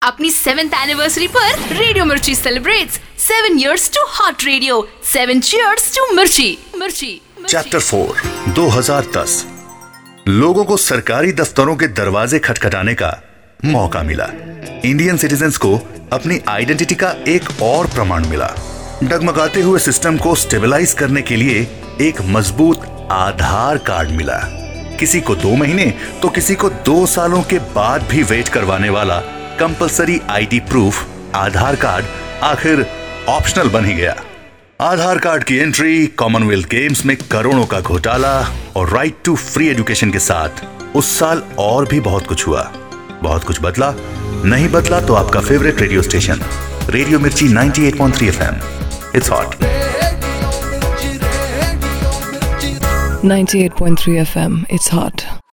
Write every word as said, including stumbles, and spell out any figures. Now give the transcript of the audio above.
अपनी seventh anniversary पर radio Mirchi celebrates seven years too hot radio, seven cheers to Mirchi Mirchi. Chapter four दो हज़ार दस। लोगों को सरकारी दफ्तरों के दरवाजे खटखटाने का मौका मिला। इंडियन सिटीजन्स को अपनी आइडेंटिटी का एक और प्रमाण मिला। डगमगाते हुए सिस्टम को स्टेबलाइज करने के लिए एक मजबूत आधार कार्ड मिला। किसी को दो महीने तो किसी को दो सालों के बाद भी वेट करवाने वाला compulsory ID proof Aadhaar card आखिर ऑप्शनल बन ही गया। आधार कार्ड की एंट्री, कॉमनवेल्थ गेम्स में करोड़ों का घोटाला और राइट टू फ्री एजुकेशन के साथ उस साल और भी बहुत कुछ हुआ। बहुत कुछ बदला। नहीं बदला तो आपका favourite radio station radio Mirchi ninety eight point three FM. It's hot. ninety-eight point three F M. It's hot.